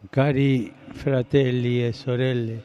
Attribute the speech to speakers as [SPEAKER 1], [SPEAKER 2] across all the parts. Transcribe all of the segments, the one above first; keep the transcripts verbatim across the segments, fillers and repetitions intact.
[SPEAKER 1] Cari fratelli e sorelle,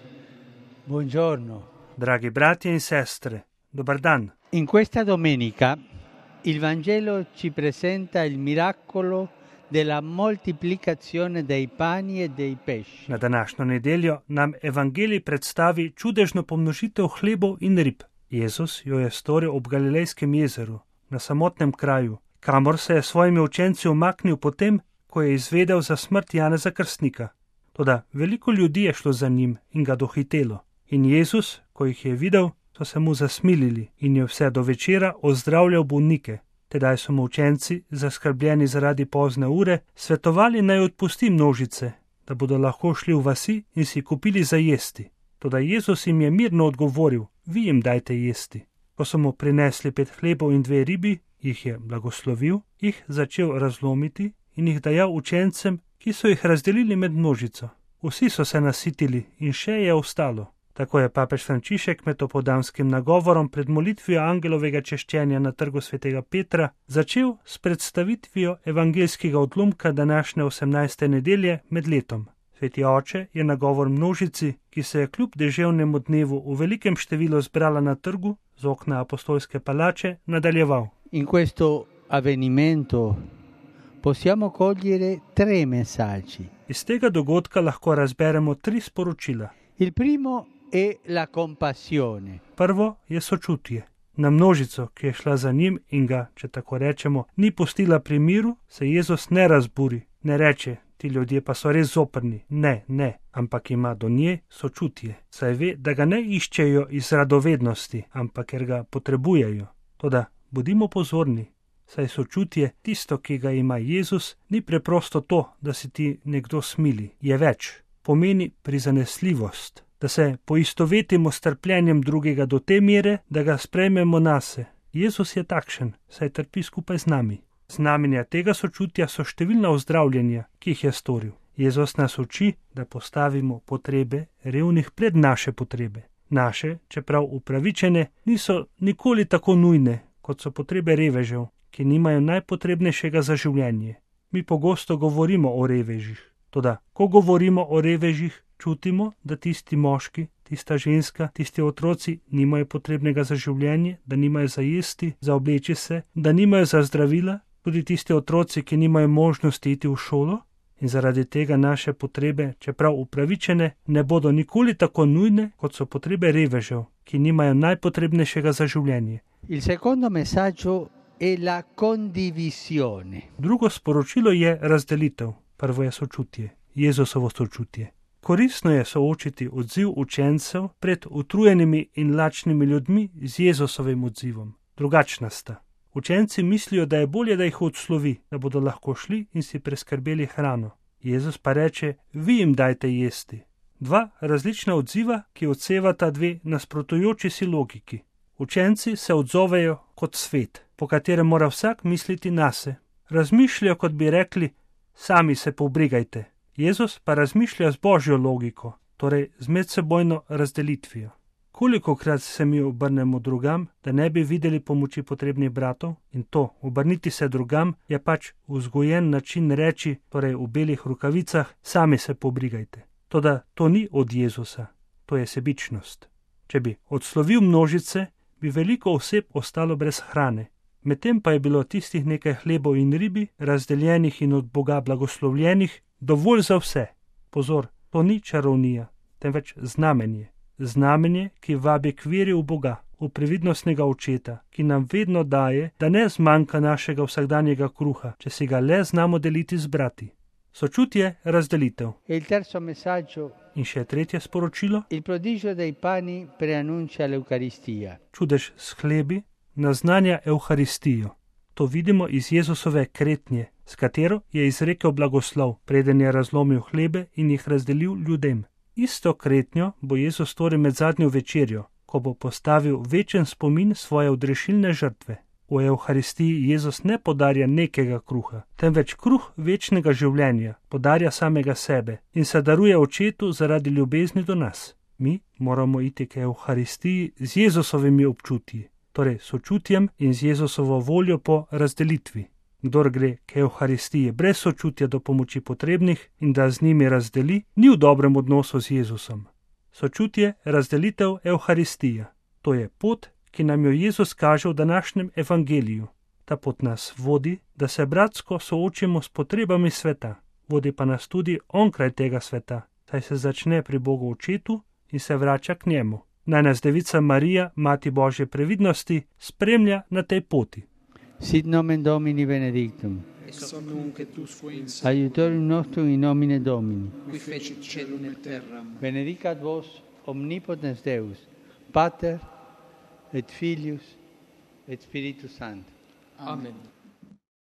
[SPEAKER 1] buongiorno.
[SPEAKER 2] Dragi bratje in sestre, dobar dan.
[SPEAKER 1] In questa domenica il Vangelo ci presenta il miracolo della moltiplicazione dei pani e dei pesci.
[SPEAKER 2] Na današnjo nedeljo nam Evangelij predstavi čudežno pomnožitev hlebov in rib. Jezus jo je storil ob Galilejskem jezeru, na samotnem kraju, kamor se je svojimi učenci umaknil potem, ko je izvedel za smrt Janeza Krstnika. Toda veliko ljudi je šlo za njim in ga dohitelo. In Jezus, ko jih je videl, so se mu zasmilili in je vse do večera ozdravljal bolnike. Tedaj so mu učenci, zaskrbljeni zaradi pozne ure, svetovali naj odpusti množice, da bodo lahko šli v vasi in si kupili za jesti. Toda Jezus jim je mirno odgovoril: vi jim dajte jesti. Ko so mu prinesli pet hlebov in dve ribi, jih je blagoslovil, jih začel razlomiti in jih dajal učencem, ki so jih razdelili med množico. Vsi so se nasitili in še je ostalo. Tako je papež Frančišek med opoldanskim nagovorom pred molitvijo angelovega češčenja na trgu svetega Petra začel s predstavitvijo evangeljskega odlomka današnje osemnajste nedelje med letom. Sveti oče je nagovor množici, ki se je kljub deževnemu dnevu v velikem številu zbrala na trgu z okna apostolske palače, nadaljeval.
[SPEAKER 1] In questo avvenimento possiamo cogliere tre messaggi.
[SPEAKER 2] Iz tega dogodka lahko razberemo tri sporočila.
[SPEAKER 1] Il primo è la compassione.
[SPEAKER 2] Prvo je sočutje. Na množico, ki je šla za njim in ga, če tako rečemo, ni pustila pri miru, se Jezus ne razburi, ne reče: ti ljudje pa so res zoprni. Ne, ne, ampak ima do nje sočutje. Saj ve, da ga ne iščejo iz radovednosti, ampak ker ga potrebujejo. Toda bodimo pozorni, saj sočutje, tisto, ki ga ima Jezus, ni preprosto to, da si ti nekdo smili. Je več. Pomeni prizanesljivost, da se poistovetimo s trpljenjem drugega do te mere, da ga sprejmemo nase. Jezus je takšen, saj trpi skupaj z nami. Znamenja tega sočutja so številna ozdravljenja, ki jih je storil. Jezus nas uči, da postavimo potrebe revnih pred naše potrebe. Naše, čeprav upravičene, niso nikoli tako nujne, kot so potrebe revežev, ki nimajo najpotrebnejšega za življenje. Mi pogosto govorimo o revežih. Toda, ko govorimo o revežih, čutimo, da tisti moški, tista ženska, tisti otroci nimajo potrebnega za življenje, da nimajo za jesti, za obleči se, da nimajo za zdravila, tudi tisti otroci, ki nimajo možnosti iti v šolo, in zaradi tega naše potrebe, čeprav upravičene, ne bodo nikoli tako nujne, kot so potrebe revežev, ki nimajo najpotrebnejšega za življenje.
[SPEAKER 1] Il secondo messaggio è la condivisione.
[SPEAKER 2] Drugo sporočilo je razdelitev. Prvo je sočutje, Jezusovo sočutje. Koristno je soočiti odziv učencev pred utrujenimi in lačnimi ljudmi z Jezusovim odzivom. Drugačna sta. Učenci mislijo, da je bolje, da jih odslovi, da bodo lahko šli in si preskrbeli hrano. Jezus pa reče: vi jim dajte jesti. Dva različna odziva, ki odsevata dve nasprotujoči si logiki. Učenci se odzovejo kot svet, po katerem mora vsak misliti nase. Razmišljajo, kot bi rekli: sami se pobrigajte. Jezus pa razmišlja z božjo logiko, torej z medsebojno razdelitvijo. Kolikokrat se mi obrnemo drugam, da ne bi videli pomoči potrebnih bratov, in to, obrniti se drugam, je pač vzgojen način reči, torej v belih rokavicah: sami se pobrigajte. Toda to ni od Jezusa, to je sebičnost. Če bi odslovil množice, bi veliko oseb ostalo brez hrane. Medtem pa je bilo tistih nekaj hlebov in ribi, razdeljenih in od Boga blagoslovljenih, dovolj za vse. Pozor, to ni čarovnija, temveč znamenje. Znamenje, ki vabi k veri v Boga, v previdnostnega očeta, ki nam vedno daje, da ne zmanjka našega vsakdanjega kruha, če si ga le znamo deliti z brati. Sočutje, razdelitev.
[SPEAKER 1] Il terzo messaggio.
[SPEAKER 2] In še tretje sporočilo.
[SPEAKER 1] Il prodigio dei pani preannuncia l'Eucaristia.
[SPEAKER 2] Čudež s hlebi naznanja Evharistijo. To vidimo iz Jezusove kretnje, s katero je izrekel blagoslov, preden je razlomil hlebe in jih razdelil ljudem. Isto kretnjo bo Jezus storil med zadnjo večerjo, ko bo postavil večen spomin svoje odrešilne žrtve. V Evharistiji Jezus ne podarja nekega kruha, temveč kruh večnega življenja, podarja samega sebe in se daruje očetu zaradi ljubezni do nas. Mi moramo iti k Evharistiji z Jezusovimi občutji, torej sočutjem in z Jezusovo voljo po razdelitvi. Kdor gre k Evharistiji brez sočutja do pomoči potrebnih in da z njimi razdeli, ni v dobrem odnosu z Jezusom. Sočutje, razdelitev, Evharistija. To je pot, ki nam jo Jezus kaže v današnjem evangeliju. Ta pot nas vodi, da se bratsko soočimo s potrebami sveta. Vodi pa nas tudi onkraj tega sveta, saj se začne pri Bogu Očetu in se vrača k njemu. Naj nas Devica Marija, Mati Božje previdnosti, spremlja na tej poti.
[SPEAKER 1] Sit nomen Domini benedictum.
[SPEAKER 3] Ex hoc nunc et usque in seculum.
[SPEAKER 1] Aiutorium nostrum in nomine Domini.
[SPEAKER 3] Qui fecit caelum et terram.
[SPEAKER 1] Benedicat vos omnipotens Deus, Pater et Filius et Spiritus Sanctus.
[SPEAKER 3] Amen.